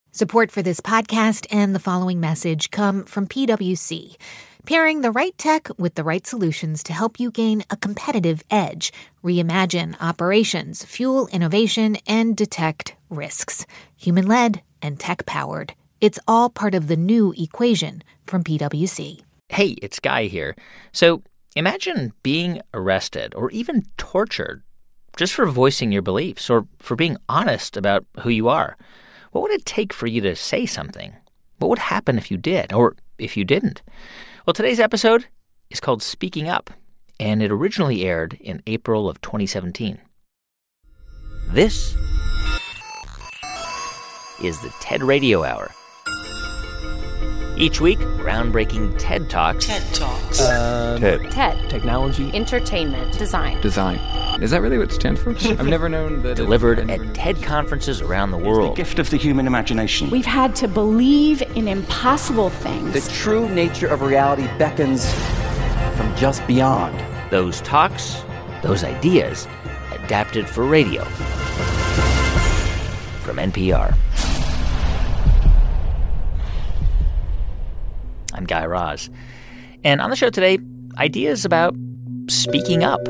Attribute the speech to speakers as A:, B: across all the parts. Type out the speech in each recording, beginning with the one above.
A: Support for this podcast and the following message come from PwC, pairing the right tech with the right solutions to help you gain a competitive edge, reimagine operations, fuel innovation, and detect risks. Human-led and tech-powered. It's all part of the new equation from PwC.
B: Hey, it's Guy here. So imagine being arrested or even tortured just for voicing your beliefs or for being honest about who you are. What would it take for you to say something? What would happen if you did or if you didn't? Well, today's episode is called Speaking Up, and it originally aired in April of 2017. This is the TED Radio Hour. Each week, groundbreaking TED Talks.
C: TED Talks.
D: TED.
C: Technology.
D: Entertainment. Design.
C: Is that really what it stands for? I've never known that.
B: Delivered at TED conferences around the world.
E: The gift of the human imagination.
F: We've had to believe in impossible things.
G: The true nature of reality beckons from just beyond.
B: Those talks, those ideas, adapted for radio. From NPR. I'm Guy Raz. And on the show today, ideas about speaking up.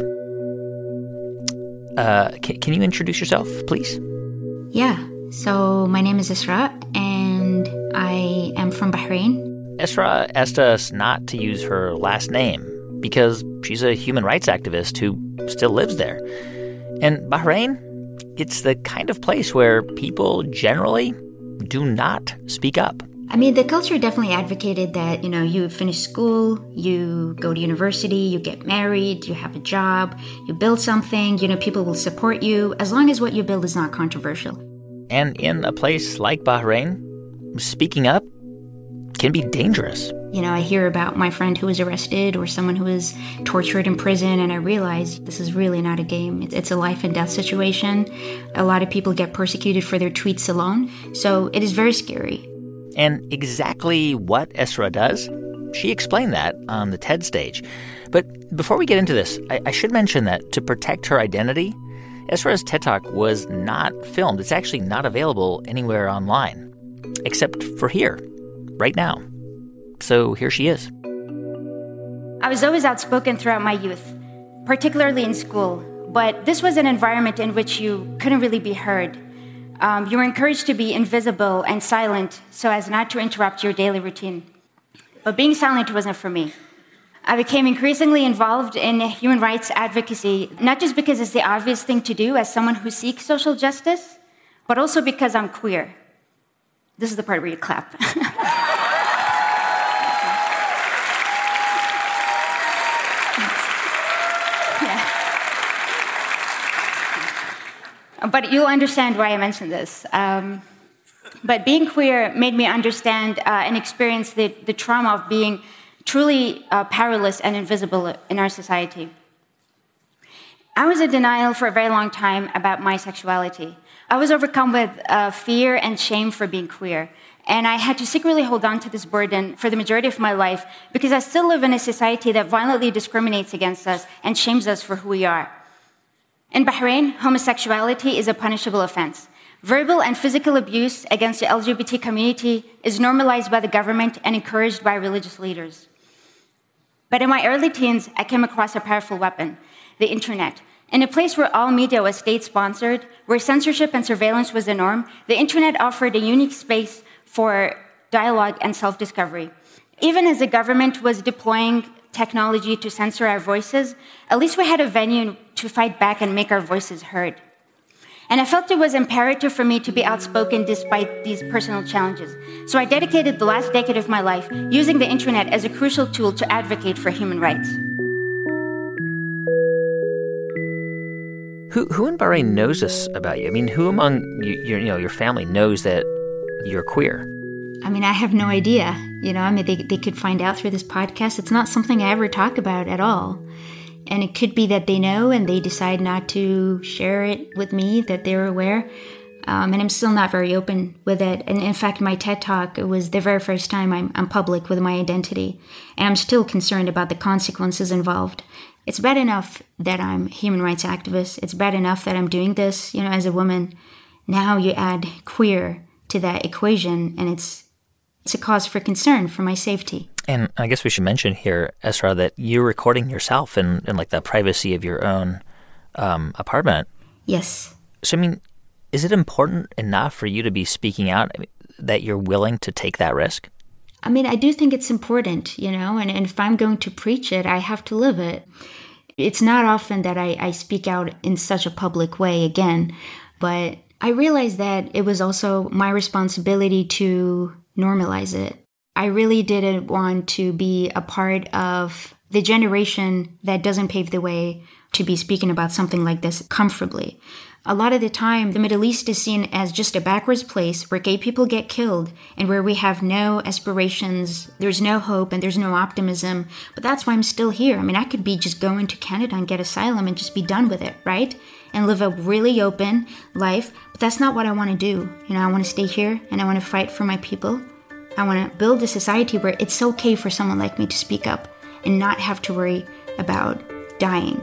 B: Can you introduce yourself, please?
H: Yeah. So my name is Isra, and I am from Bahrain.
B: Isra asked us not to use her last name because she's a human rights activist who still lives there. And Bahrain, it's the kind of place where people generally do not speak up.
H: I mean, the culture definitely advocated that, you finish school, you go to university, you get married, you have a job, you build something, people will support you as long as what you build is not controversial.
B: And in a place like Bahrain, speaking up can be dangerous.
H: I hear about my friend who was arrested or someone who was tortured in prison, and I realize this is really not a game. It's a life and death situation. A lot of people get persecuted for their tweets alone, so it is very scary.
B: And exactly what Isra does, she explained that on the TED stage. But before we get into this, I should mention that to protect her identity, Isra's TED Talk was not filmed. It's actually not available anywhere online, except for here, right now. So here she is.
I: I was always outspoken throughout my youth, particularly in school. But this was an environment in which you couldn't really be heard. You were encouraged to be invisible and silent so as not to interrupt your daily routine. But being silent wasn't for me. I became increasingly involved in human rights advocacy, not just because it's the obvious thing to do as someone who seeks social justice, but also because I'm queer. This is the part where you clap. But you'll understand why I mentioned this. But being queer made me understand and experience the trauma of being truly powerless and invisible in our society. I was in denial for a very long time about my sexuality. I was overcome with fear and shame for being queer. And I had to secretly hold on to this burden for the majority of my life because I still live in a society that violently discriminates against us and shames us for who we are. In Bahrain, homosexuality is a punishable offense. Verbal and physical abuse against the LGBT community is normalized by the government and encouraged by religious leaders. But in my early teens, I came across a powerful weapon, the internet. In a place where all media was state-sponsored, where censorship and surveillance was the norm, the internet offered a unique space for dialogue and self-discovery. Even as the government was deploying technology to censor our voices, at least we had a venue to fight back and make our voices heard. And I felt it was imperative for me to be outspoken despite these personal challenges. So I dedicated the last decade of my life using the internet as a crucial tool to advocate for human rights.
B: Who in Bahrain knows this about you? I mean, who among your family knows that you're queer?
H: I mean, I have no idea. They could find out through this podcast. It's not something I ever talk about at all. And it could be that they know and they decide not to share it with me, that they're aware. And I'm still not very open with it. And in fact, my TED Talk, it was the very first time I'm public with my identity. And I'm still concerned about the consequences involved. It's bad enough that I'm a human rights activist. It's bad enough that I'm doing this, as a woman. Now you add queer. to that equation, and it's a cause for concern for my safety.
B: And I guess we should mention here, Esra, that you're recording yourself in like the privacy of your own apartment.
H: Yes.
B: So, I mean, is it important enough for you to be speaking out, that you're willing to take that risk?
H: I mean, I do think it's important, and if I'm going to preach it, I have to live it. It's not often that I speak out in such a public way again, but I realized that it was also my responsibility to normalize it. I really didn't want to be a part of the generation that doesn't pave the way to be speaking about something like this comfortably. A lot of the time, the Middle East is seen as just a backwards place where gay people get killed and where we have no aspirations, there's no hope, and there's no optimism. But that's why I'm still here. I mean, I could be just going to Canada and get asylum and just be done with it, right? And live a really open life. But that's not what I want to do. I want to stay here and I want to fight for my people. I want to build a society where it's okay for someone like me to speak up and not have to worry about dying.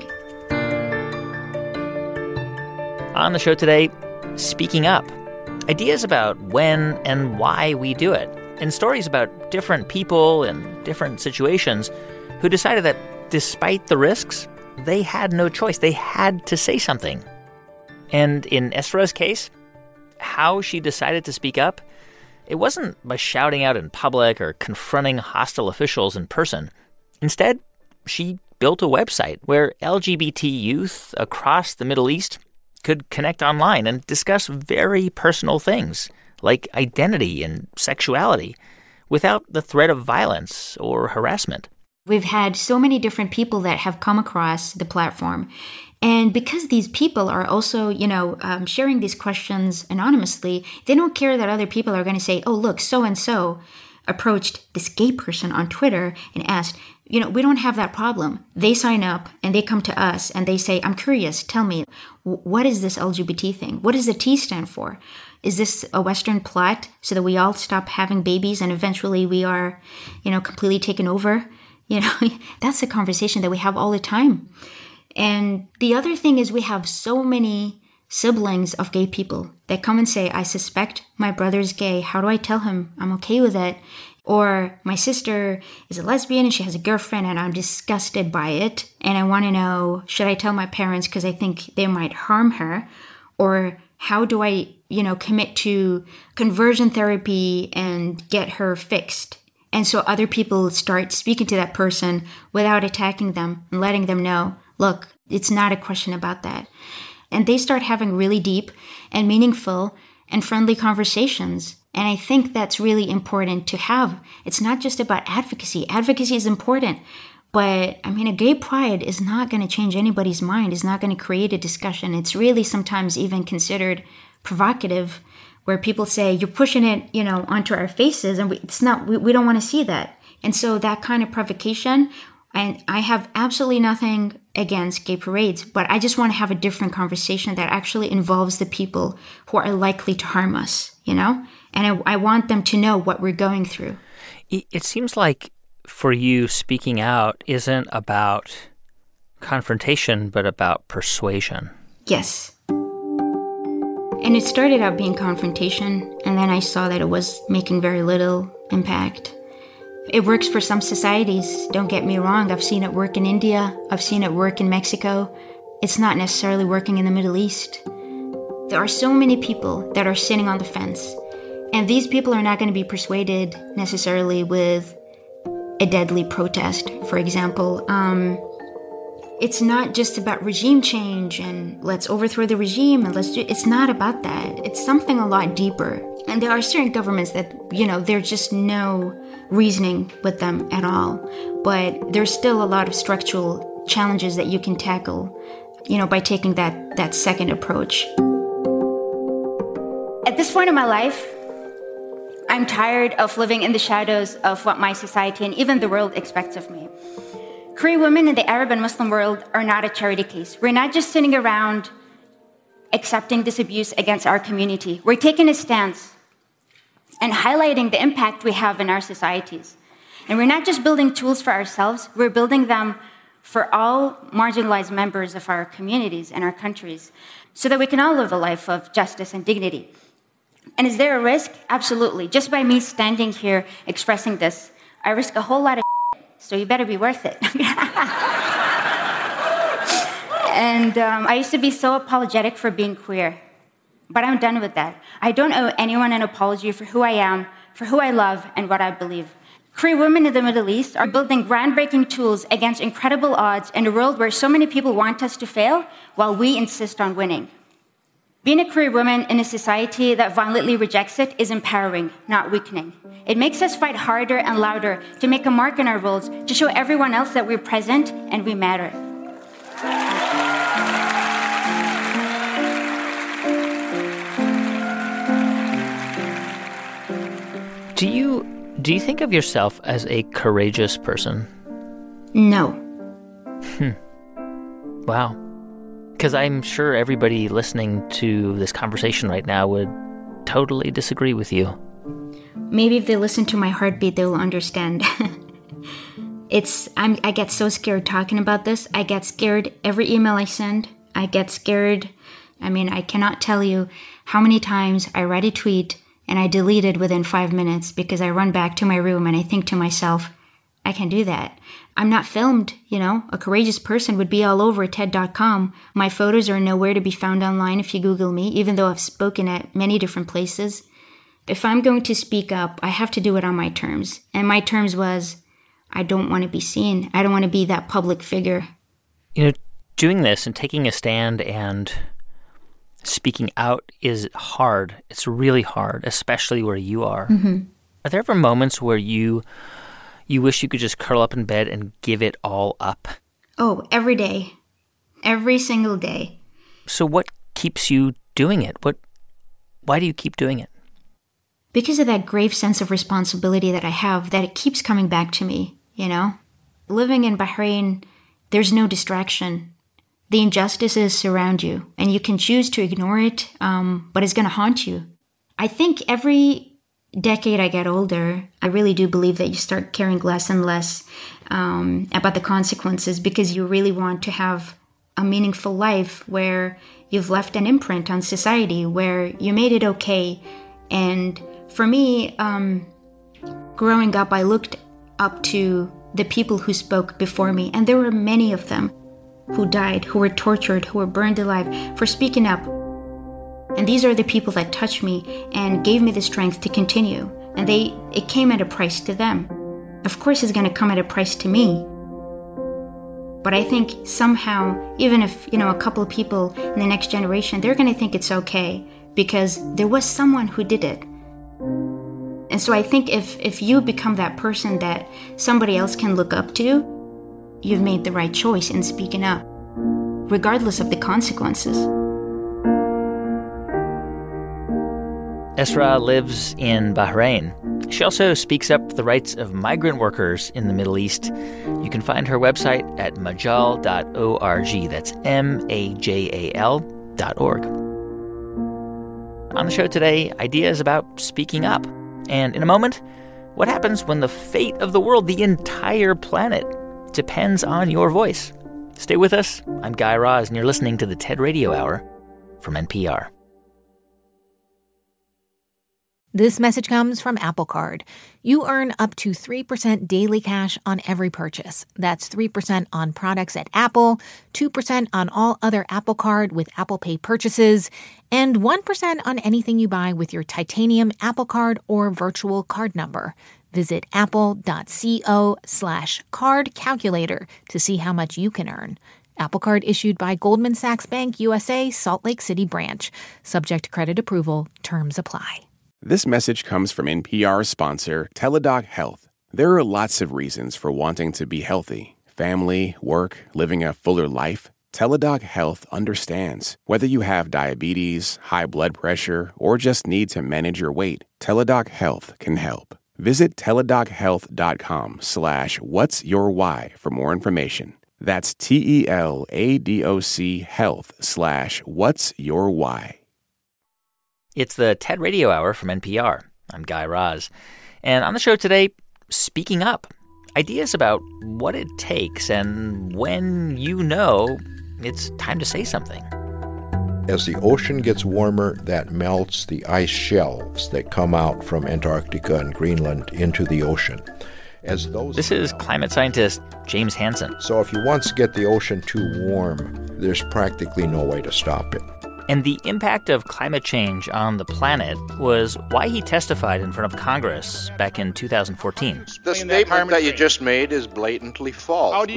B: On the show today, speaking up. Ideas about when and why we do it. And stories about different people in different situations who decided that despite the risks, they had no choice. They had to say something. And in Esra's case, how she decided to speak up, it wasn't by shouting out in public or confronting hostile officials in person. Instead, she built a website where LGBT youth across the Middle East could connect online and discuss very personal things like identity and sexuality without the threat of violence or harassment.
H: We've had so many different people that have come across the platform. And because these people are also, sharing these questions anonymously, they don't care that other people are going to say, oh, look, so-and-so approached this gay person on Twitter and asked, we don't have that problem. They sign up and they come to us and they say, I'm curious, tell me, what is this LGBT thing? What does the T stand for? Is this a Western plot so that we all stop having babies and eventually we are, completely taken over? That's a conversation that we have all the time. And the other thing is we have so many siblings of gay people that come and say, I suspect my brother's gay. How do I tell him I'm okay with it? Or my sister is a lesbian and she has a girlfriend and I'm disgusted by it. And I want to know, should I tell my parents because I think they might harm her? Or how do I, commit to conversion therapy and get her fixed? And so other people start speaking to that person without attacking them and letting them know, look, it's not a question about that. And they start having really deep and meaningful and friendly conversations. And I think that's really important to have. It's not just about advocacy. Advocacy is important. But, a gay pride is not going to change anybody's mind. It's not going to create a discussion. It's really sometimes even considered provocative, where people say, you're pushing it, onto our faces. And we don't want to see that. And so that kind of provocation, and I have absolutely nothing against gay parades, but I just want to have a different conversation that actually involves the people who are likely to harm us, And I want them to know what we're going through.
B: It seems like for you, speaking out isn't about confrontation, but about persuasion.
H: Yes. And it started out being confrontation, and then I saw that it was making very little impact. It works for some societies, don't get me wrong. I've seen it work in India. I've seen it work in Mexico. It's not necessarily working in the Middle East. There are so many people that are sitting on the fence. And these people are not going to be persuaded necessarily with a deadly protest, for example. It's not just about regime change and let's overthrow the regime and it's not about that. It's something a lot deeper. And there are certain governments that, there's just no reasoning with them at all. But there's still a lot of structural challenges that you can tackle, by taking that second approach.
I: At this point in my life, I'm tired of living in the shadows of what my society and even the world expects of me. Queer women in the Arab and Muslim world are not a charity case. We're not just sitting around accepting this abuse against our community. We're taking a stance and highlighting the impact we have in our societies. And we're not just building tools for ourselves, we're building them for all marginalized members of our communities and our countries so that we can all live a life of justice and dignity. And is there a risk? Absolutely. Just by me standing here expressing this, I risk a whole lot of so you better be worth it. And I used to be so apologetic for being queer, but I'm done with that. I don't owe anyone an apology for who I am, for who I love, and what I believe. Queer women in the Middle East are building groundbreaking tools against incredible odds in a world where so many people want us to fail while we insist on winning. Being a queer woman in a society that violently rejects it is empowering, not weakening. It makes us fight harder and louder to make a mark in our worlds, to show everyone else that we're present and we matter.
B: Do you think of yourself as a courageous person?
H: No.
B: Wow. Because I'm sure everybody listening to this conversation right now would totally disagree with you.
H: Maybe if they listen to my heartbeat, they will understand. I get so scared talking about this. I get scared every email I send. I get scared. I cannot tell you how many times I write a tweet and I delete it within 5 minutes because I run back to my room and I think to myself, I can do that. I'm not filmed, A courageous person would be all over TED.com. My photos are nowhere to be found online if you Google me, even though I've spoken at many different places. If I'm going to speak up, I have to do it on my terms. And my terms was, I don't want to be seen. I don't want to be that public figure.
B: Doing this and taking a stand and speaking out is hard. It's really hard, especially where you are. Mm-hmm. Are there ever moments where you wish you could just curl up in bed and give it all up?
H: Oh, every day. Every single day.
B: So what keeps you doing it? Why do you keep doing it?
H: Because of that grave sense of responsibility that I have, that it keeps coming back to me, Living in Bahrain, there's no distraction. The injustices surround you, and you can choose to ignore it, but it's going to haunt you. I think every decade I get older, I really do believe that you start caring less and less about the consequences because you really want to have a meaningful life where you've left an imprint on society, where you made it okay. And for me, growing up, I looked up to the people who spoke before me, and there were many of them who died, who were tortured, who were burned alive for speaking up. And these are the people that touched me and gave me the strength to continue. And it came at a price to them. Of course, it's going to come at a price to me. But I think somehow, even if, a couple of people in the next generation, they're going to think it's okay because there was someone who did it. And so I think if you become that person that somebody else can look up to, you've made the right choice in speaking up, regardless of the consequences.
B: Esra lives in Bahrain. She also speaks up for the rights of migrant workers in the Middle East. You can find her website at majal.org. That's MAJAL.org. On the show today, ideas about speaking up. And in a moment, what happens when the fate of the world, the entire planet, depends on your voice. Stay with us. I'm Guy Raz, and you're listening to the TED Radio Hour from NPR.
A: This message comes from Apple Card. You earn up to 3% daily cash on every purchase. That's 3% on products at Apple, 2% on all other Apple Card with Apple Pay purchases, and 1% on anything you buy with your titanium Apple Card or virtual card number. Visit apple.co/card calculator to see how much you can earn. Apple Card issued by Goldman Sachs Bank USA, Salt Lake City branch. Subject to credit approval. Terms apply.
E: This message comes from NPR sponsor Teladoc Health. There are lots of reasons for wanting to be healthy. Family, work, living a fuller life. Teladoc Health understands. Whether you have diabetes, high blood pressure, or just need to manage your weight, Teladoc Health can help. Visit teladochealth.com/whatsyourwhy for more information. That's TELADOC health/whatsyourwhy.
B: It's the TED Radio Hour from NPR. I'm Guy Raz. And on the show today, speaking up. Ideas about what it takes and when you know it's time to say something.
J: As the ocean gets warmer, that melts the ice shelves that come out from Antarctica and Greenland into the ocean.
B: This is climate scientist James Hansen.
J: So if you once get the ocean too warm, there's practically no way to stop it.
B: And the impact of climate change on the planet was why he testified in front of Congress back in 2014.
K: The statement that you just made is blatantly false.
L: How do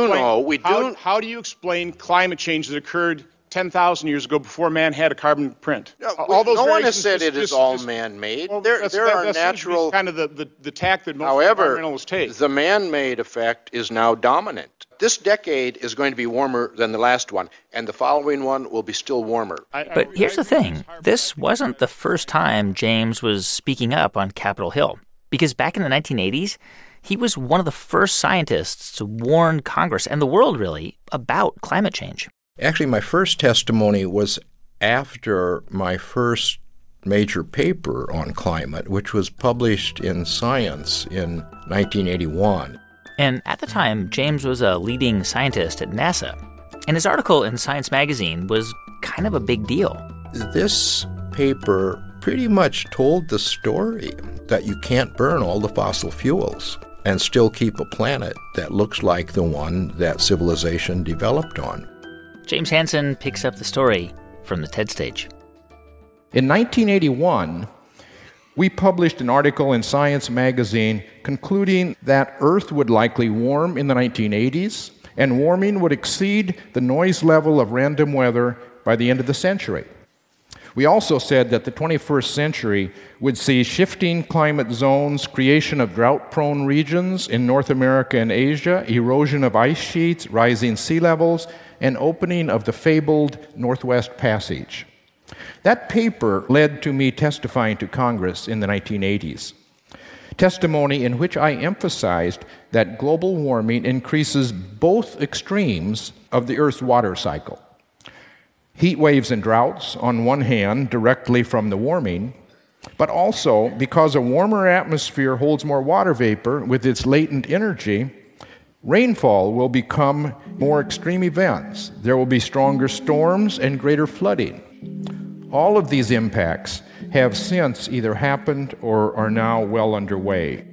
L: you explain climate change that occurred 10,000 years ago before man had a carbon print?
K: No one has said it is all man-made.
L: Well,
K: there are natural...
L: kind of the tack that most
K: However,
L: environmentalists take.
K: The man-made effect is now dominant. This decade is going to be warmer than the last one, and the following one will be still warmer.
B: But here's the thing. This wasn't the first time James was speaking up on Capitol Hill, because back in the 1980s, he was one of the first scientists to warn Congress and the world, really, about climate change.
J: Actually, my first testimony was after my first major paper on climate, which was published in Science in 1981.
B: And at the time, James was a leading scientist at NASA, and his article in Science magazine was kind of a big deal.
J: This paper pretty much told the story that you can't burn all the fossil fuels and still keep a planet that looks like the one that civilization developed on.
B: James Hansen picks up the story from the TED stage.
M: In 1981, we published an article in Science magazine concluding that Earth would likely warm in the 1980s, and warming would exceed the noise level of random weather by the end of the century. We also said that the 21st century would see shifting climate zones, creation of drought-prone regions in North America and Asia, erosion of ice sheets, rising sea levels, and opening of the fabled Northwest Passage. That paper led to me testifying to Congress in the 1980s. Testimony in which I emphasized that global warming increases both extremes of the Earth's water cycle. Heat waves and droughts, on one hand, directly from the warming, but also because a warmer atmosphere holds more water vapor with its latent energy, rainfall will become more extreme events. There will be stronger storms and greater flooding. All of these impacts have since either happened or are now well underway.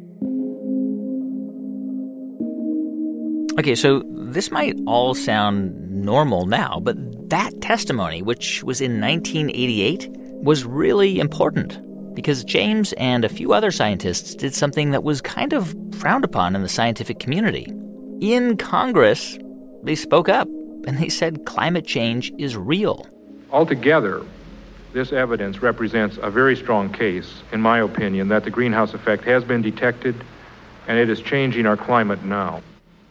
B: Okay, so this might all sound normal now, but that testimony, which was in 1988, was really important because James and a few other scientists did something that was kind of frowned upon in the scientific community. In Congress, they spoke up and they said climate change is real.
N: Altogether, this evidence represents a very strong case, in my opinion, that the greenhouse effect has been detected and it is changing our climate now.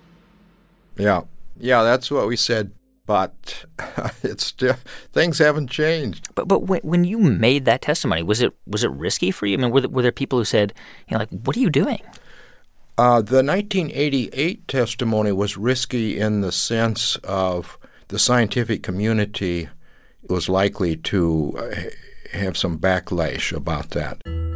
J: Yeah, that's what we said, but it's still, things haven't changed.
B: But when you made that testimony, was it risky for you? I mean, were there people who said, what are you doing?
J: The 1988 testimony was risky in the sense of the scientific community was likely to have some backlash about that.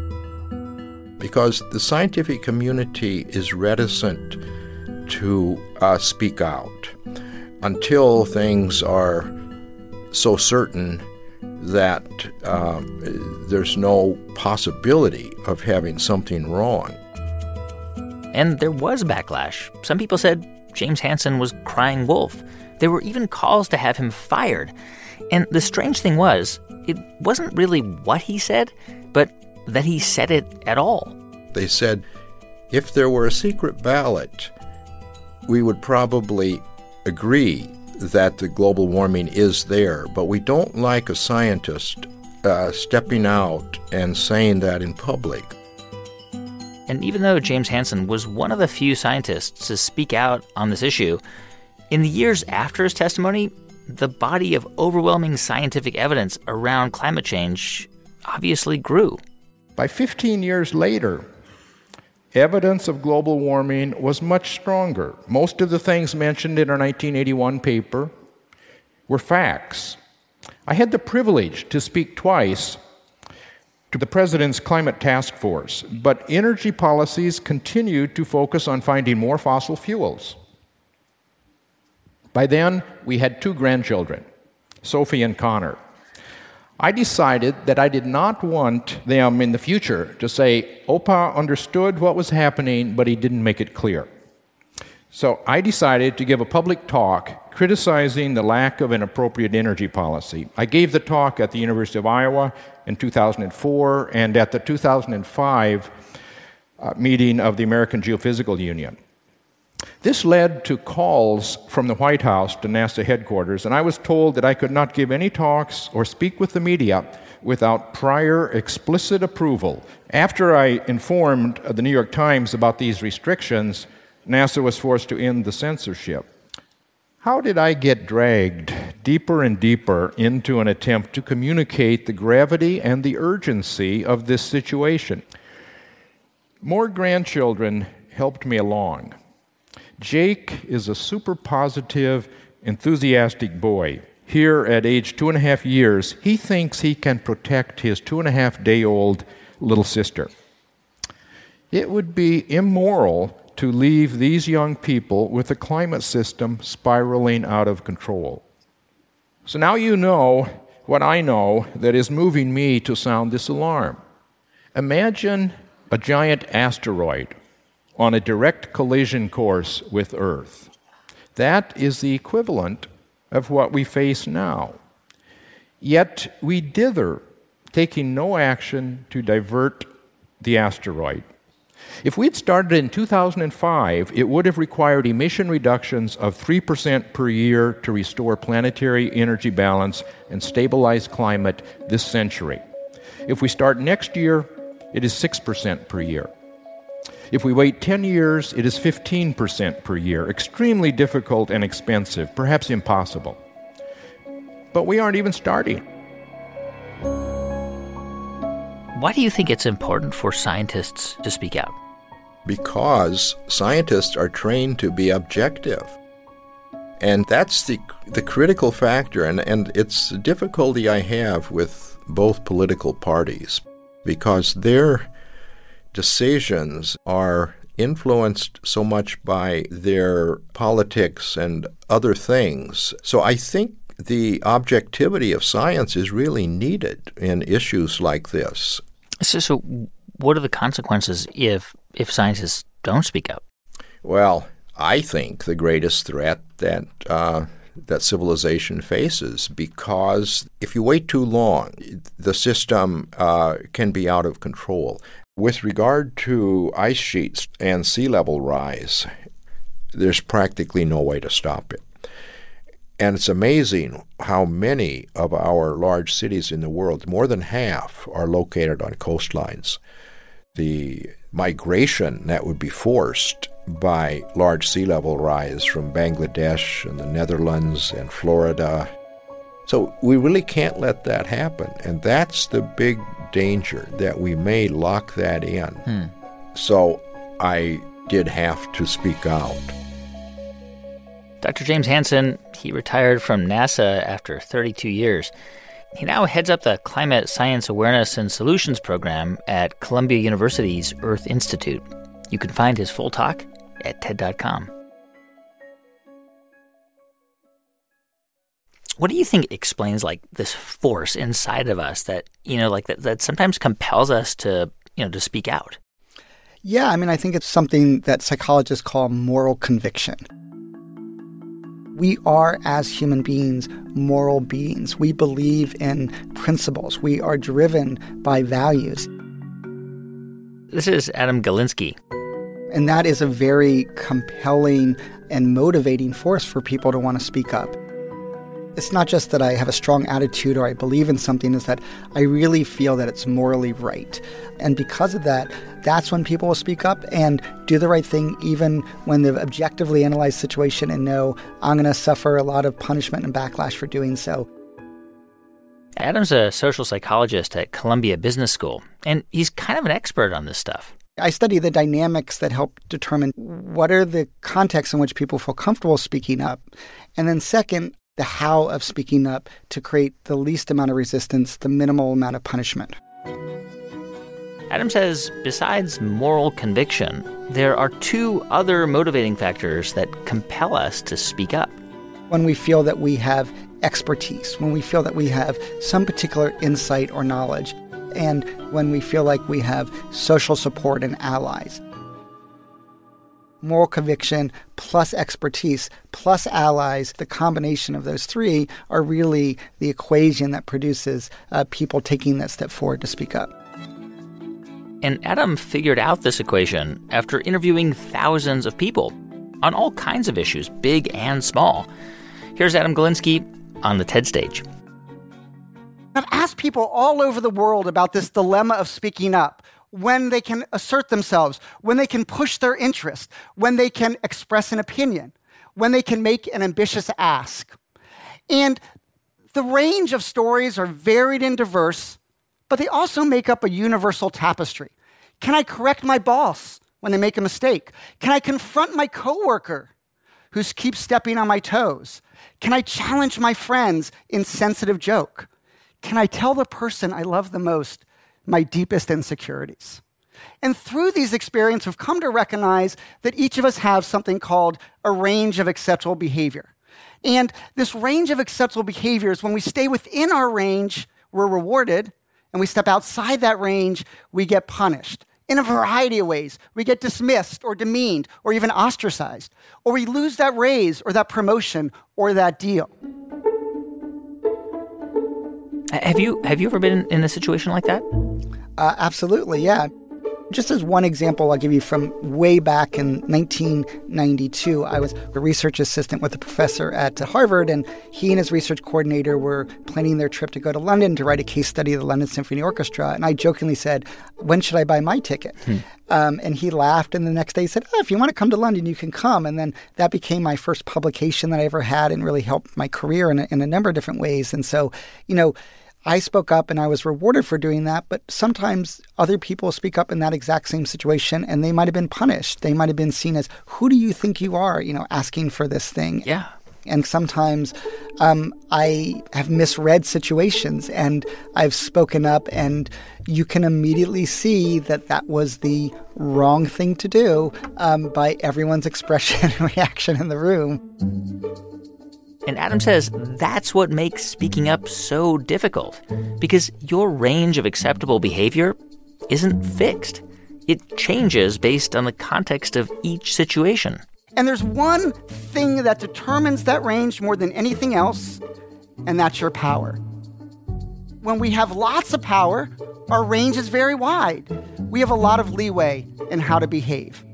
J: Because the scientific community is reticent to speak out until things are so certain that there's no possibility of having something wrong.
B: And there was backlash. Some people said James Hansen was crying wolf. There were even calls to have him fired. And the strange thing was, it wasn't really what he said, but that he said it at all.
J: They said, if there were a secret ballot, we would probably agree that the global warming is there, but we don't like a scientist stepping out and saying that in public.
B: And even though James Hansen was one of the few scientists to speak out on this issue, in the years after his testimony, the body of overwhelming scientific evidence around climate change obviously grew.
M: By 15 years later, evidence of global warming was much stronger. Most of the things mentioned in our 1981 paper were facts. I had the privilege to speak twice to the President's Climate Task Force, but energy policies continued to focus on finding more fossil fuels. By then, we had 2 grandchildren. Sophie and Connor. I decided that I did not want them in the future to say, Opa understood what was happening, but he didn't make it clear. So I decided to give a public talk criticizing the lack of an appropriate energy policy. I gave the talk at the University of Iowa in 2004 and at the 2005 meeting of the American Geophysical Union. This led to calls from the White House to NASA headquarters, and I was told that I could not give any talks or speak with the media without prior explicit approval. After I informed the New York Times about these restrictions, NASA was forced to end the censorship. How did I get dragged deeper and deeper into an attempt to communicate the gravity and the urgency of this situation? More grandchildren helped me along. Jake is a super positive, enthusiastic boy. Here at age 2.5 years, he thinks he can protect his 2.5-day-old little sister. It would be immoral to leave these young people with a climate system spiraling out of control. So now you know what I know that is moving me to sound this alarm. Imagine a giant asteroid on a direct collision course with Earth. That is the equivalent of what we face now. Yet we dither, taking no action to divert the asteroid. If we'd started in 2005, it would have required emission reductions of 3% per year to restore planetary energy balance and stabilize climate this century. If we start next year, it is 6% per year. If we wait 10 years, it is 15% per year. Extremely difficult and expensive, perhaps impossible. But we aren't even starting.
B: Why do you think it's important for scientists to speak out?
J: Because scientists are trained to be objective. And that's the critical factor, and it's a difficulty I have with both political parties, because their decisions are influenced so much by their politics and other things. So I think the objectivity of science is really needed in issues like this.
B: So what are the consequences if scientists don't speak out?
J: Well, I think the greatest threat that civilization faces, because if you wait too long, the system can be out of control. With regard to ice sheets and sea level rise, there's practically no way to stop it. And it's amazing how many of our large cities in the world, more than half, are located on coastlines. The migration that would be forced by large sea level rise from Bangladesh and the Netherlands and Florida. So we really can't let that happen. And that's the big danger, that we may lock that in. So I did have to speak out.
B: Dr. James Hansen, he retired from NASA after 32 years. He now heads up the Climate Science Awareness and Solutions Program at Columbia University's Earth Institute. You can find his full talk at TED.com. What do you think explains, this force inside of us that, that sometimes compels us to speak out?
O: Yeah, I think it's something that psychologists call moral conviction. We are, as human beings, moral beings. We believe in principles. We are driven by values.
B: This is Adam Galinsky.
O: And that is a very compelling and motivating force for people to want to speak up. It's not just that I have a strong attitude or I believe in something, it's that I really feel that it's morally right. And because of that, that's when people will speak up and do the right thing, even when they've objectively analyzed the situation and know I'm going to suffer a lot of punishment and backlash for doing so.
B: Adam's a social psychologist at Columbia Business School, and he's kind of an expert on this stuff.
O: I study the dynamics that help determine what are the contexts in which people feel comfortable speaking up. And then second, the how of speaking up to create the least amount of resistance, the minimal amount of punishment.
B: Adam says besides moral conviction, there are two other motivating factors that compel us to speak up.
O: When we feel that we have expertise, when we feel that we have some particular insight or knowledge, and when we feel like we have social support and allies. Moral conviction plus expertise plus allies, the combination of those three are really the equation that produces people taking that step forward to speak up.
B: And Adam figured out this equation after interviewing thousands of people on all kinds of issues, big and small. Here's Adam Galinsky on the TED stage.
P: I've asked people all over the world about this dilemma of speaking up, when they can assert themselves, when they can push their interest, when they can express an opinion, when they can make an ambitious ask. And the range of stories are varied and diverse, but they also make up a universal tapestry. Can I correct my boss when they make a mistake? Can I confront my coworker who keeps stepping on my toes? Can I challenge my friends in sensitive joke? Can I tell the person I love the most my deepest insecurities? And through these experiences, we've come to recognize that each of us have something called a range of acceptable behavior. And this range of acceptable behaviors, when we stay within our range, we're rewarded, and we step outside that range, we get punished. In a variety of ways. We get dismissed or demeaned or even ostracized, or we lose that raise or that promotion or that deal.
B: Have you ever been in a situation like that?
O: Absolutely, yeah. Just as one example I'll give you from way back in 1992, I was a research assistant with a professor at Harvard, and he and his research coordinator were planning their trip to go to London to write a case study of the London Symphony Orchestra. And I jokingly said, when should I buy my ticket? And he laughed, and the next day he said, if you want to come to London, you can come. And then that became my first publication that I ever had and really helped my career in a number of different ways. And so, I spoke up and I was rewarded for doing that, but sometimes other people speak up in that exact same situation and they might have been punished. They might have been seen as, who do you think you are, asking for this thing?
B: Yeah.
O: And sometimes I have misread situations and I've spoken up, and you can immediately see that that was the wrong thing to do by everyone's expression and reaction in the room.
B: And Adam says that's what makes speaking up so difficult, because your range of acceptable behavior isn't fixed. It changes based on the context of each situation.
P: And there's one thing that determines that range more than anything else, and that's your power. When we have lots of power, our range is very wide. We have a lot of leeway in how to behave.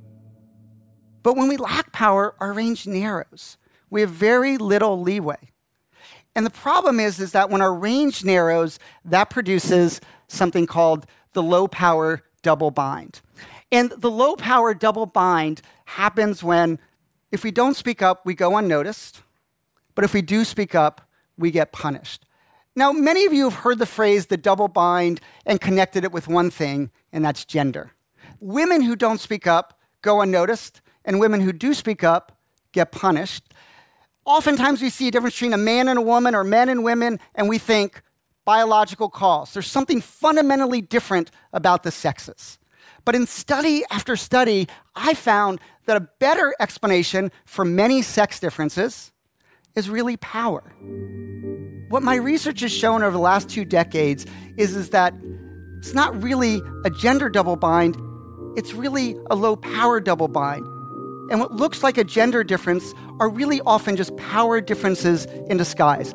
P: But when we lack power, our range narrows. We have very little leeway. And the problem is that when our range narrows, that produces something called the low-power double bind. And the low-power double bind happens when, if we don't speak up, we go unnoticed. But if we do speak up, we get punished. Now, many of you have heard the phrase the double bind and connected it with one thing, and that's gender. Women who don't speak up go unnoticed, and women who do speak up get punished. Oftentimes we see a difference between a man and a woman or men and women, and we think biological cause. There's something fundamentally different about the sexes. But in study after study, I found that a better explanation for many sex differences is really power. What my research has shown over the last 2 decades is that it's not really a gender double bind, it's really a low power double bind. And what looks like a gender difference are really often just power differences in disguise.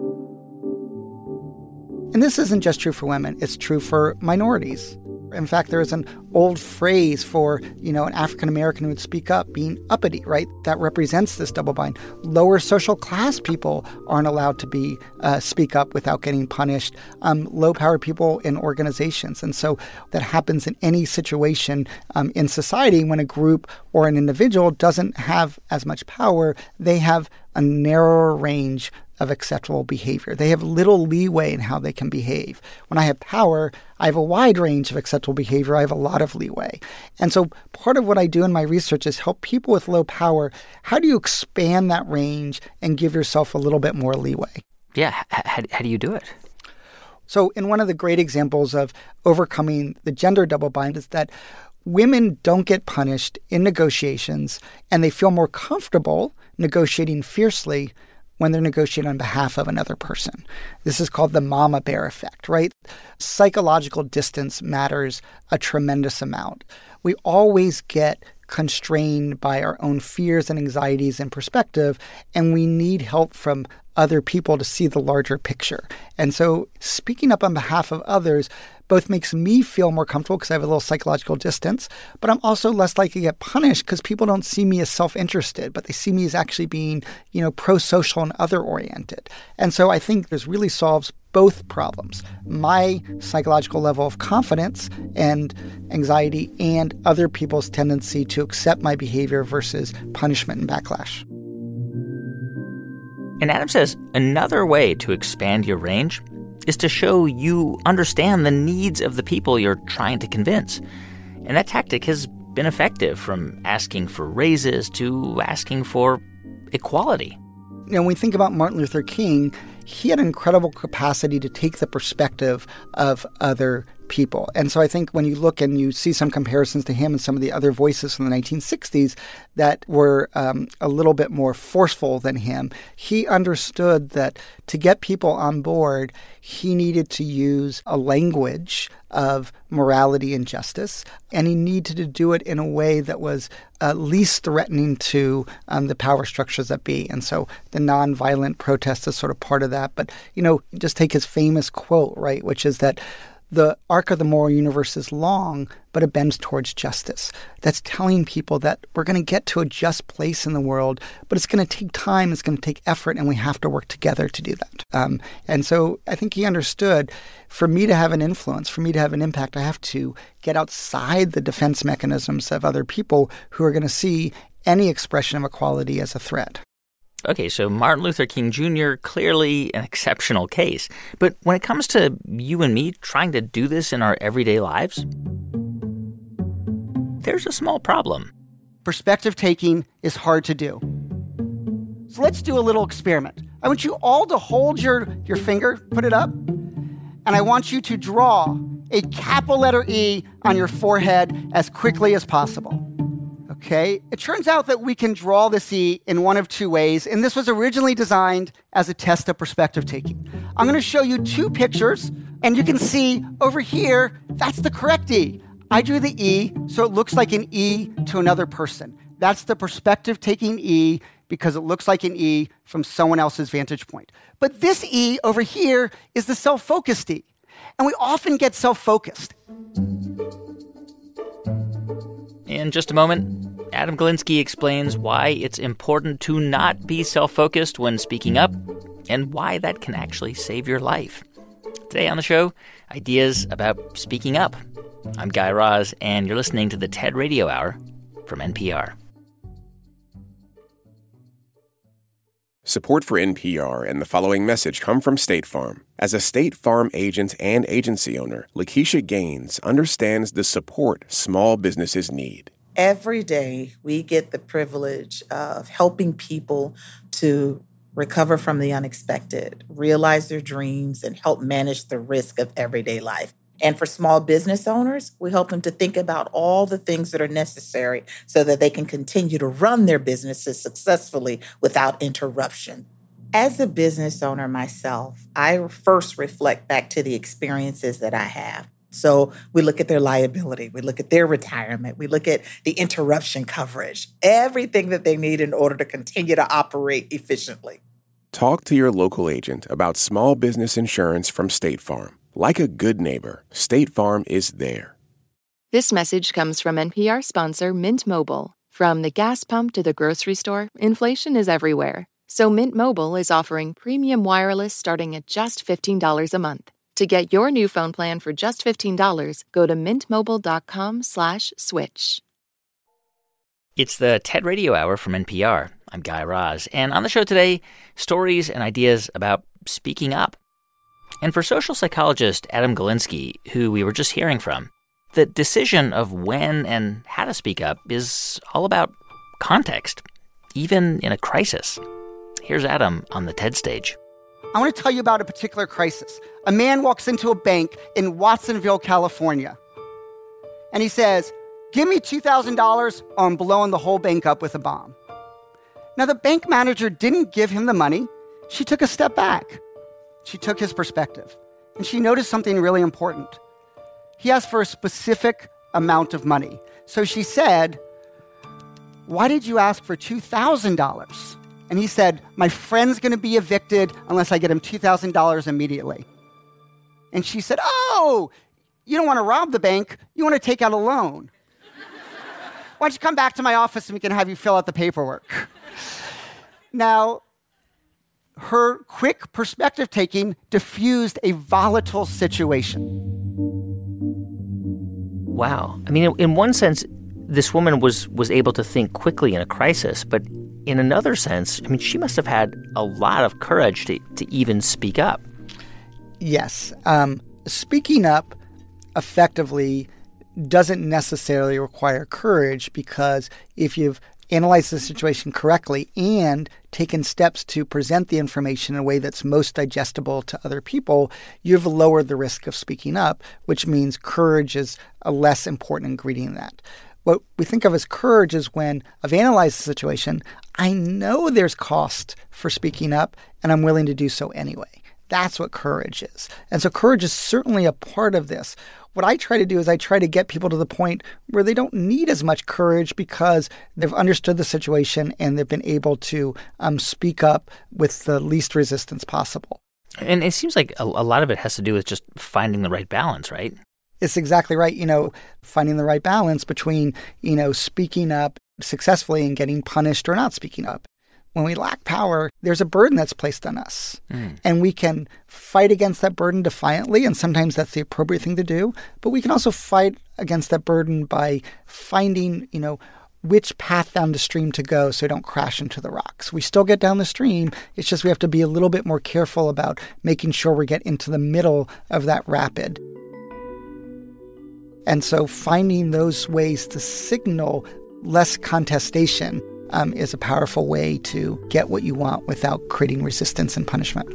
P: And this isn't just true for women, it's true for minorities. In fact, there is an old phrase for, an African American who would speak up being uppity, right? That represents this double bind. Lower social class people aren't allowed to speak up without getting punished. Low power people in organizations. And so that happens in any situation in society when a group or an individual doesn't have as much power. They have a narrower range of acceptable behavior. They have little leeway in how they can behave. When I have power, I have a wide range of acceptable behavior. I have a lot of leeway. And so part of what I do in my research is help people with low power. How do you expand that range and give yourself a little bit more leeway?
B: Yeah, how do you do it?
O: So in one of the great examples of overcoming the gender double bind is that women don't get punished in negotiations, and they feel more comfortable negotiating fiercely when they're negotiating on behalf of another person. This is called the mama bear effect, right? Psychological distance matters a tremendous amount. We always get constrained by our own fears and anxieties and perspective, and we need help from other people to see the larger picture. And so speaking up on behalf of others both makes me feel more comfortable because I have a little psychological distance, but I'm also less likely to get punished because people don't see me as self-interested, but they see me as actually being, pro-social and other-oriented. And so I think this really solves both problems, my psychological level of confidence and anxiety and other people's tendency to accept my behavior versus punishment and backlash.
B: And Adam says another way to expand your range is to show you understand the needs of the people you're trying to convince. And that tactic has been effective, from asking for raises to asking for equality.
O: When we think about Martin Luther King, he had an incredible capacity to take the perspective of other people. And so I think when you look and you see some comparisons to him and some of the other voices from the 1960s that were a little bit more forceful than him, he understood that to get people on board, he needed to use a language of morality and justice, and he needed to do it in a way that was least threatening to the power structures that be. And so the nonviolent protest is sort of part of that. But, just take his famous quote, right, which is that the arc of the moral universe is long, but it bends towards justice. That's telling people that we're going to get to a just place in the world, but it's going to take time, it's going to take effort, and we have to work together to do that. And so I think he understood, for me to have an influence, for me to have an impact, I have to get outside the defense mechanisms of other people who are going to see any expression of equality as a threat.
B: Okay, so Martin Luther King Jr., clearly an exceptional case. But when it comes to you and me trying to do this in our everyday lives, there's a small problem.
P: Perspective taking is hard to do. So let's do a little experiment. I want you all to hold your finger, put it up, and I want you to draw a capital letter E on your forehead as quickly as possible. Okay, it turns out that we can draw this E in one of two ways, and this was originally designed as a test of perspective taking. I'm going to show you two pictures, and you can see over here, that's the correct E. I drew the E, so it looks like an E to another person. That's the perspective taking E because it looks like an E from someone else's vantage point. But this E over here is the self-focused E, and we often get self-focused.
B: In just a moment, Adam Galinsky explains why it's important to not be self-focused when speaking up and why that can actually save your life. Today on the show, ideas about speaking up. I'm Guy Raz, and you're listening to the TED Radio Hour from NPR.
E: Support for NPR and the following message come from State Farm. As a State Farm agent and agency owner, Lakeisha Gaines understands the support small businesses need.
Q: Every day, we get the privilege of helping people to recover from the unexpected, realize their dreams, and help manage the risk of everyday life. And for small business owners, we help them to think about all the things that are necessary so that they can continue to run their businesses successfully without interruption. As a business owner myself, I first reflect back to the experiences that I have. So we look at their liability, we look at their retirement, we look at the interruption coverage, everything that they need in order to continue to operate efficiently.
E: Talk to your local agent about small business insurance from State Farm. Like a good neighbor, State Farm is there.
R: This message comes from NPR sponsor Mint Mobile. From the gas pump to the grocery store, inflation is everywhere. So Mint Mobile is offering premium wireless starting at just $15 a month. To get your new phone plan for just $15, go to mintmobile.com/switch.
B: It's the TED Radio Hour from NPR. I'm Guy Raz. And on the show today, stories and ideas about speaking up. And for social psychologist Adam Galinsky, who we were just hearing from, the decision of when and how to speak up is all about context, even in a crisis. Here's Adam on the TED stage.
P: I want to tell you about a particular crisis. A man walks into a bank in Watsonville, California, and he says, "Give me $2,000 or I'm blowing the whole bank up with a bomb." Now, the bank manager didn't give him the money. she took a step back. She took his perspective. And she noticed something really important. He asked for a specific amount of money. So she said, "Why did you ask for $2,000? And he said, "My friend's going to be evicted unless I get him $2,000 immediately." And she said, "Oh, you don't want to rob the bank. You want to take out a loan. Why don't you come back to my office and we can have you fill out the paperwork?" Now, her quick perspective taking diffused a volatile situation.
B: Wow. I mean, in one sense, this woman was able to think quickly in a crisis, but in another sense, I mean, she must have had a lot of courage to even speak up.
O: Yes. Speaking up effectively doesn't necessarily require courage, because if you've analyzed the situation correctly and taken steps to present the information in a way that's most digestible to other people, you've lowered the risk of speaking up, which means courage is a less important ingredient in that. What we think of as courage is when I've analyzed the situation, I know there's cost for speaking up, and I'm willing to do so anyway. That's what courage is. And so courage is certainly a part of this. What I try to do is I try to get people to the point where they don't need as much courage because they've understood the situation and they've been able to speak up with the least resistance possible.
B: And it seems like a lot of it has to do with just finding the right balance, right?
O: It's exactly right. Finding the right balance between, speaking up successfully and getting punished or not speaking up. When we lack power, there's a burden that's placed on us. And we can fight against that burden defiantly, and sometimes that's the appropriate thing to do. But we can also fight against that burden by finding, which path down the stream to go so we don't crash into the rocks. We still get down the stream. It's just we have to be a little bit more careful about making sure we get into the middle of that rapid. And so finding those ways to signal less contestation is a powerful way to get what you want without creating resistance and punishment.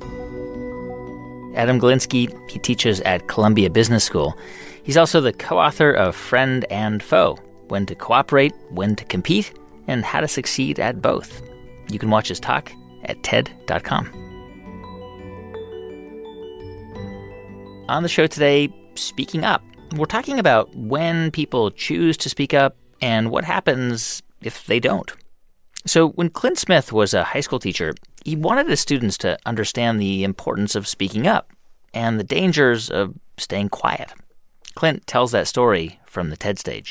B: Adam Galinsky, he teaches at Columbia Business School. He's also the co-author of Friend and Foe, When to Cooperate, When to Compete, and How to Succeed at Both. You can watch his talk at TED.com. On the show today, speaking up. We're talking about when people choose to speak up and what happens if they don't. So when Clint Smith was a high school teacher, he wanted his students to understand the importance of speaking up and the dangers of staying quiet. Clint tells that story from the TED stage.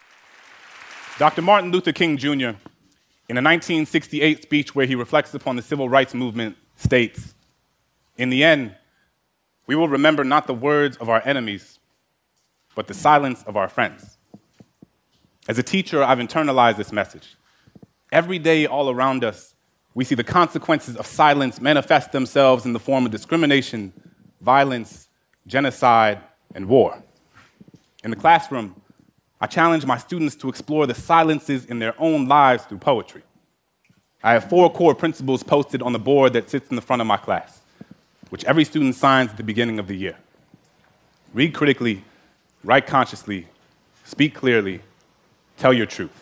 S: Dr. Martin Luther King Jr., in a 1968 speech where he reflects upon the civil rights movement, states, "In the end, we will remember not the words of our enemies, but the silence of our friends." As a teacher, I've internalized this message. Every day, all around us, we see the consequences of silence manifest themselves in the form of discrimination, violence, genocide, and war. In the classroom, I challenge my students to explore the silences in their own lives through poetry. I have 4 core principles posted on the board that sits in the front of my class, which every student signs at the beginning of the year. Read critically, write consciously, speak clearly, tell your truth.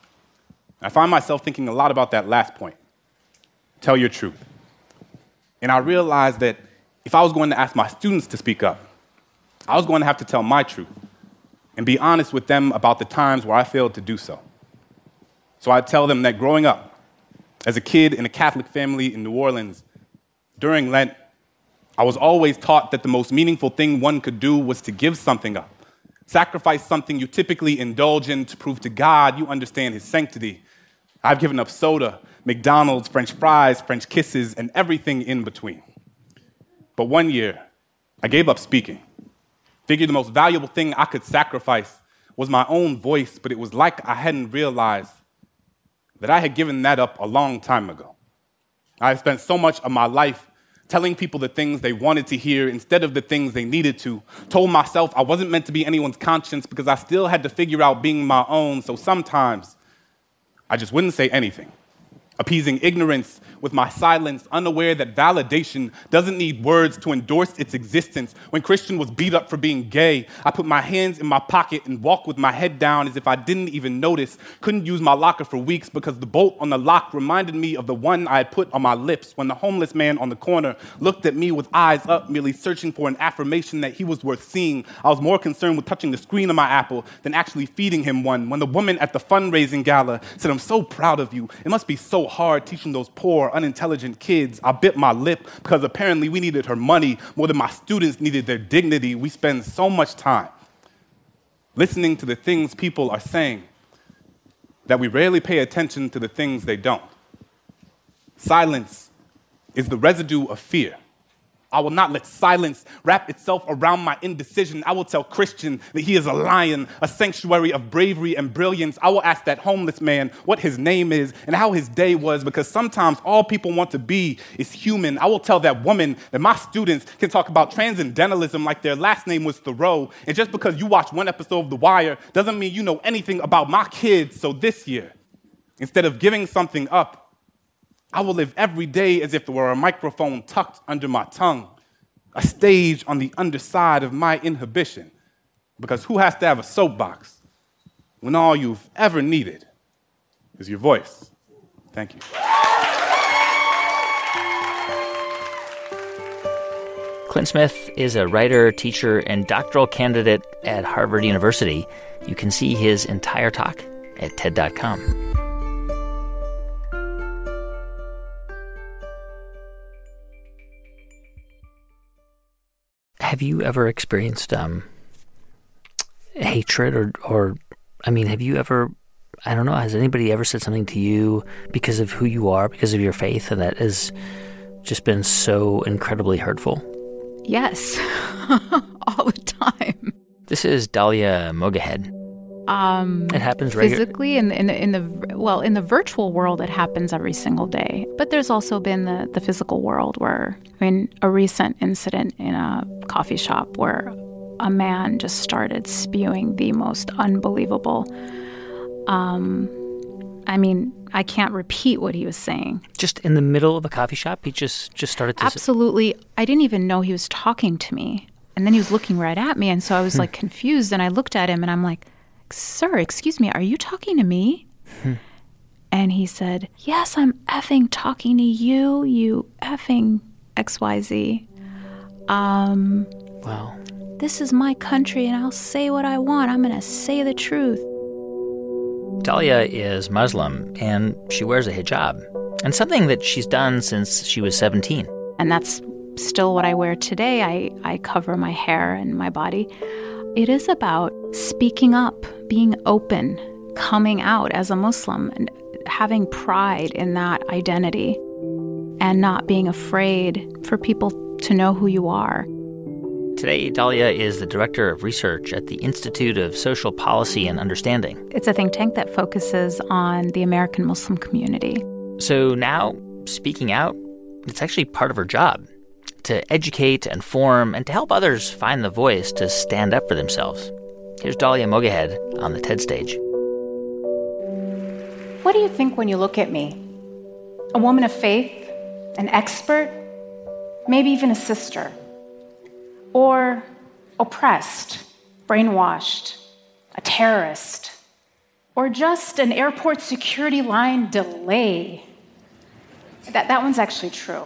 S: I find myself thinking a lot about that last point, tell your truth. And I realized that if I was going to ask my students to speak up, I was going to have to tell my truth and be honest with them about the times where I failed to do so. So I'd tell them that growing up, as a kid in a Catholic family in New Orleans, during Lent, I was always taught that the most meaningful thing one could do was to give something up. Sacrifice something you typically indulge in to prove to God you understand his sanctity. I've given up soda, McDonald's, French fries, French kisses, and everything in between. But one year, I gave up speaking. Figured the most valuable thing I could sacrifice was my own voice, but it was like I hadn't realized that I had given that up a long time ago. I have spent so much of my life telling people the things they wanted to hear instead of the things they needed to. Told myself I wasn't meant to be anyone's conscience because I still had to figure out being my own, so sometimes I just wouldn't say anything. appeasing ignorance with my silence, unaware that validation doesn't need words to endorse its existence. When Christian was beat up for being gay, I put my hands in my pocket and walked with my head down as if I didn't even notice. Couldn't use my locker for weeks because the bolt on the lock reminded me of the one I had put on my lips when the homeless man on the corner looked at me with eyes up, merely searching for an affirmation that he was worth seeing. I was more concerned with touching the screen of my Apple than actually feeding him one. When the woman at the fundraising gala said, "I'm so proud of you. It must be so hard teaching those poor, unintelligent kids," I bit my lip because apparently we needed her money more than my students needed their dignity. We spend so much time listening to the things people are saying that we rarely pay attention to the things they don't. Silence is the residue of fear. I will not let silence wrap itself around my indecision. I will tell Christian that he is a lion, a sanctuary of bravery and brilliance. I will ask that homeless man what his name is and how his day was, because sometimes all people want to be is human. I will tell that woman that my students can talk about transcendentalism like their last name was Thoreau. And just because you watch one episode of The Wire doesn't mean you know anything about my kids. So this year, instead of giving something up, I will live every day as if there were a microphone tucked under my tongue, a stage on the underside of my inhibition. Because who has to have a soapbox when all you've ever needed is your voice? Thank you.
B: Clint Smith is a writer, teacher, and doctoral candidate at Harvard University. You can see his entire talk at TED.com. Have you ever experienced hatred or I mean, have you ever, I don't know, has anybody ever said something to you because of who you are, because of your faith, and that has just been so incredibly hurtful?
T: Yes, all the time.
B: This is Dalia Mogahed. It happens
T: physically in the virtual world. It happens every single day. But there's also been the physical world where, a recent incident in a coffee shop where a man just started spewing the most unbelievable. I can't repeat what he was saying.
B: Just in the middle of a coffee shop, he just started to.
T: Absolutely, I didn't even know he was talking to me, and then he was looking right at me, and so I was like confused, and I looked at him, and I'm like, "Sir, excuse me, are you talking to me?" And he said, "Yes, I'm effing talking to you, you effing XYZ.
B: Wow.
T: This is my country, and I'll say what I want. I'm going to say the truth."
B: Dalia is Muslim, and she wears a hijab, and something that she's done since she was 17.
T: And that's still what I wear today. I cover my hair and my body. It is about speaking up, being open, coming out as a Muslim, and having pride in that identity, and not being afraid for people to know who you are.
B: Today, Dalia is the director of research at the Institute of Social Policy and Understanding.
T: It's a think tank that focuses on the American Muslim community.
B: So now, speaking out, it's actually part of her job, to educate, inform, and to help others find the voice to stand up for themselves. Here's Dalia Mogahed on the TED stage.
I: What do you think when you look at me? A woman of faith? An expert? Maybe even a sister? Or oppressed, brainwashed, a terrorist? Or just an airport security line delay? That one's actually true.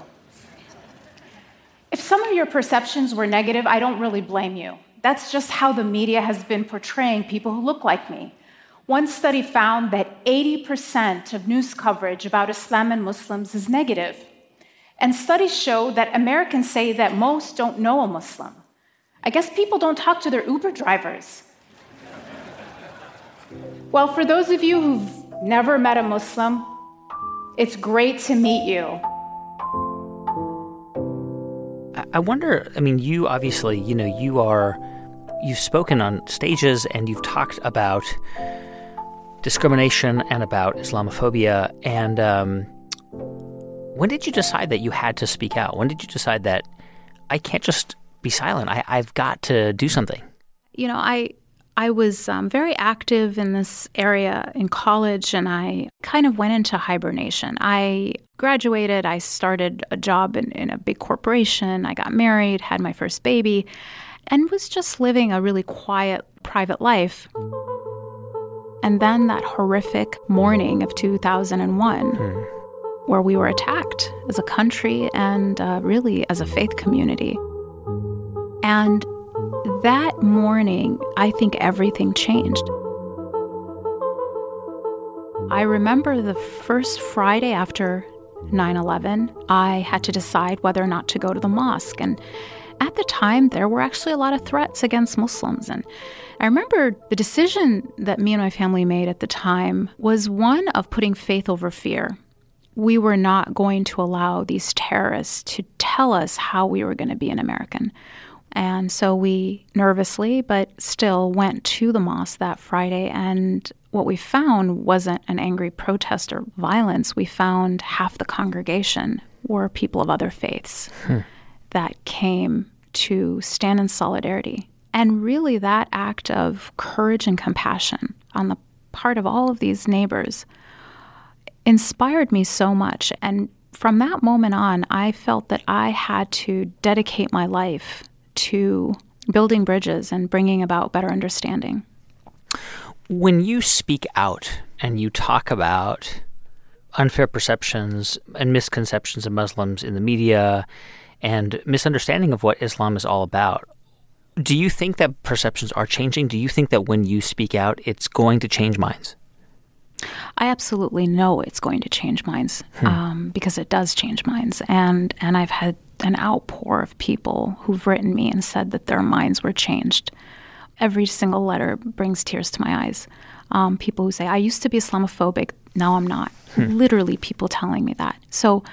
I: If some of your perceptions were negative, I don't really blame you. That's just how the media has been portraying people who look like me. One study found that 80% of news coverage about Islam and Muslims is negative. And studies show that Americans say that most don't know a Muslim. I guess people don't talk to their Uber drivers. Well, for those of you who've never met a Muslim, it's great to meet you.
B: I wonder, you obviously, you've spoken on stages and you've talked about discrimination and about Islamophobia. And when did you decide that you had to speak out? When did you decide that I can't just be silent? I've got to do something?
T: I was very active in this area in college, and I kind of went into hibernation. I graduated, I started a job in a big corporation, I got married, had my first baby, and was just living a really quiet, private life. And then that horrific morning of 2001, where we were attacked as a country and really as a faith community. And that morning, I think everything changed. I remember the first Friday after 9/11, I had to decide whether or not to go to the mosque. And at the time, there were actually a lot of threats against Muslims. And I remember the decision that me and my family made at the time was one of putting faith over fear. We were not going to allow these terrorists to tell us how we were going to be an American. And so we nervously, but still went to the mosque that Friday. And what we found wasn't an angry protest or violence. We found half the congregation were people of other faiths that came to stand in solidarity. And really that act of courage and compassion on the part of all of these neighbors inspired me so much. And from that moment on, I felt that I had to dedicate my life to building bridges and bringing about better understanding.
B: When you speak out and you talk about unfair perceptions and misconceptions of Muslims in the media and misunderstanding of what Islam is all about, do you think that perceptions are changing? Do you think that when you speak out, it's going to change minds?
T: I absolutely know it's going to change minds because it does change minds. And I've had an outpour of people who've written me and said that their minds were changed. Every single letter brings tears to my eyes. People who say, I used to be Islamophobic, now I'm not. Literally people telling me that. So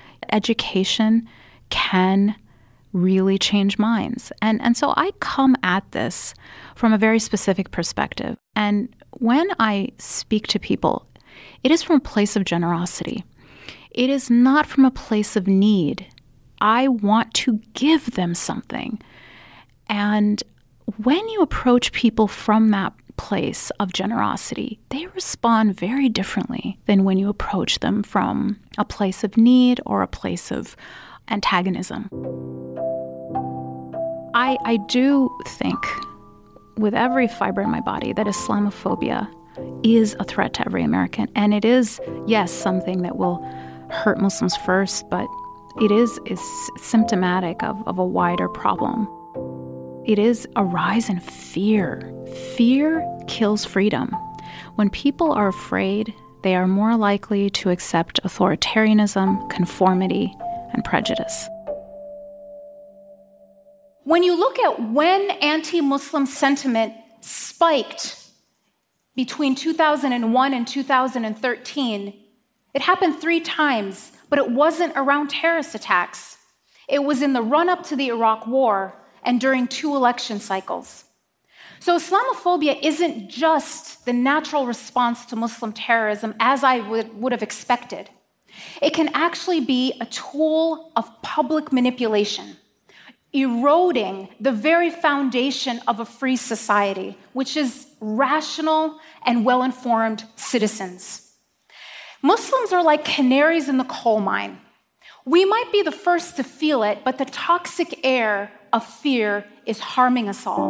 T: education can really change minds. And so I come at this from a very specific perspective. And when I speak to people, it is from a place of generosity. It is not from a place of need. I want to give them something. And when you approach people from that place of generosity, they respond very differently than when you approach them from a place of need or a place of antagonism. I do think with every fiber in my body that Islamophobia is a threat to every American. And it is, yes, something that will hurt Muslims first, but it is symptomatic of a wider problem. It is a rise in fear. Fear kills freedom. When people are afraid, they are more likely to accept authoritarianism, conformity, and prejudice.
U: When you look at when anti-Muslim sentiment spiked between 2001 and 2013, it happened 3 times, but it wasn't around terrorist attacks. It was in the run-up to the Iraq War and during 2 election cycles. So Islamophobia isn't just the natural response to Muslim terrorism as I would have expected. It can actually be a tool of public manipulation, eroding the very foundation of a free society, which is rational and well-informed citizens. Muslims are like canaries in the coal mine. We might be the first to feel it, but the toxic air of fear is harming us all.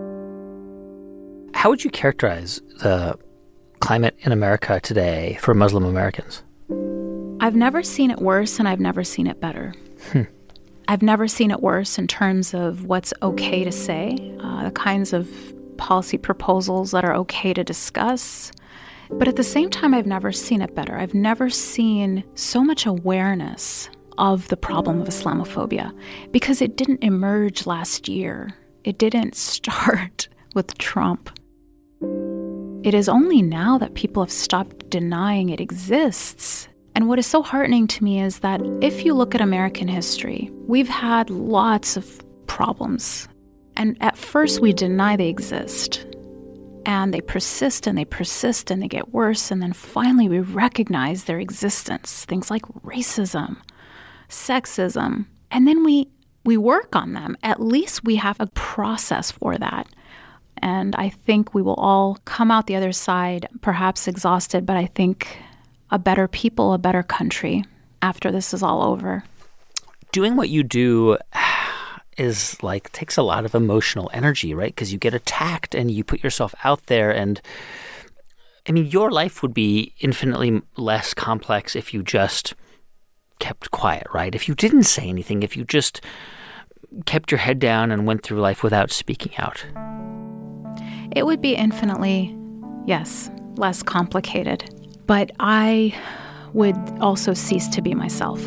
B: How would you characterize the climate in America today for Muslim Americans?
T: I've never seen it worse, and I've never seen it better. I've never seen it worse in terms of what's okay to say, the kinds of policy proposals that are okay to discuss. But at the same time, I've never seen it better. I've never seen so much awareness of the problem of Islamophobia because it didn't emerge last year. It didn't start with Trump. It is only now that people have stopped denying it exists. And what is so heartening to me is that if you look at American history, we've had lots of problems. And at first we deny they exist. And they persist and they persist and they get worse. And then finally we recognize their existence. Things like racism, sexism. And then we work on them. At least we have a process for that. And I think we will all come out the other side, perhaps exhausted, but I think a better people, a better country after this is all over.
B: Doing what you do is takes a lot of emotional energy, right? Because you get attacked and you put yourself out there. And I mean, your life would be infinitely less complex if you just kept quiet, right? If you didn't say anything, if you just kept your head down and went through life without speaking out.
T: It would be infinitely, yes, less complicated. But I would also cease to be myself.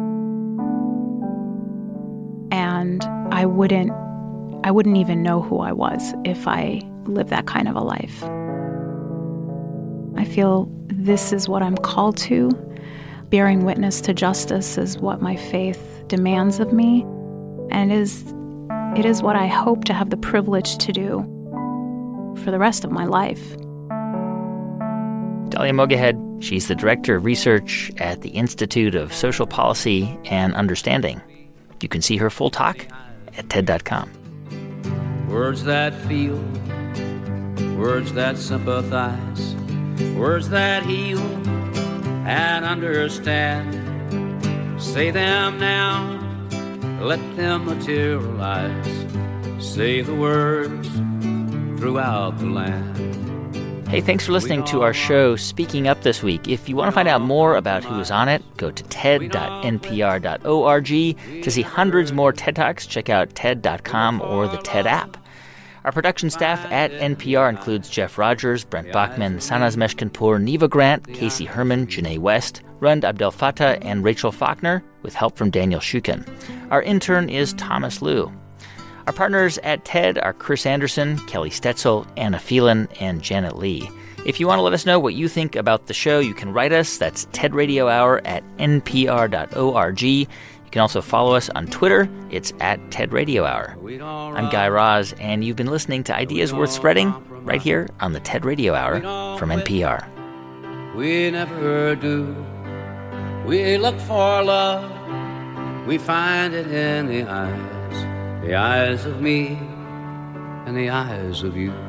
T: And I wouldn't even know who I was if I lived that kind of a life. I feel this is what I'm called to. Bearing witness to justice is what my faith demands of me, and it is what I hope to have the privilege to do for the rest of my life.
B: Dalia Mogahed, she's the Director of Research at the Institute of Social Policy and Understanding. You can see her full talk at TED.com.
D: Words that feel, words that sympathize, words that heal and understand. Say them now, let them materialize. Say the words throughout the land.
B: Hey, thanks for listening to our show, Speaking Up, this week. If you want to find out more about who is on it, go to ted.npr.org. To see hundreds more TED Talks, check out TED.com or the TED app. Our production staff at NPR includes Jeff Rogers, Brent Bachman, Sanaz Meshkinpour, Neva Grant, Casey Herman, Janae West, Rund Abdel Fattah, and Rachel Faulkner, with help from Daniel Shukin. Our intern is Thomas Liu. Our partners at TED are Chris Anderson, Kelly Stetzel, Anna Phelan, and Janet Lee. If you want to let us know what you think about the show, you can write us. That's tedradio@npr.org. You can also follow us on Twitter. It's at TED Radio Hour. I'm Guy Raz, and you've been listening to Ideas Worth Spreading right here on the TED Radio Hour from NPR.
D: We never do. We look for love. We find it in the eyes of me and the eyes of you.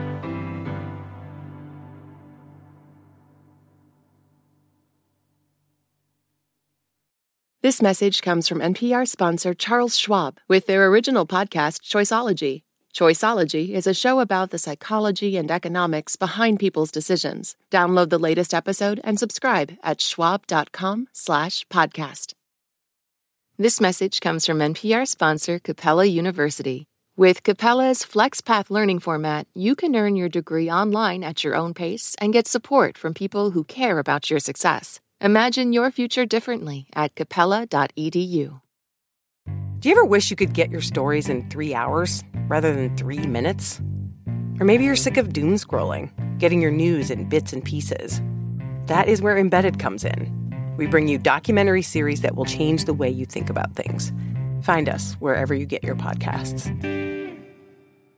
R: This message comes from NPR sponsor Charles Schwab with their original podcast, Choiceology. Choiceology is a show about the psychology and economics behind people's decisions. Download the latest episode and subscribe at schwab.com/podcast. This message comes from NPR sponsor Capella University. With Capella's FlexPath learning format, you can earn your degree online at your own pace and get support from people who care about your success. Imagine your future differently at capella.edu.
V: Do you ever wish you could get your stories in 3 hours rather than 3 minutes? Or maybe you're sick of doom scrolling, getting your news in bits and pieces. That is where Embedded comes in. We bring you documentary series that will change the way you think about things. Find us wherever you get your podcasts.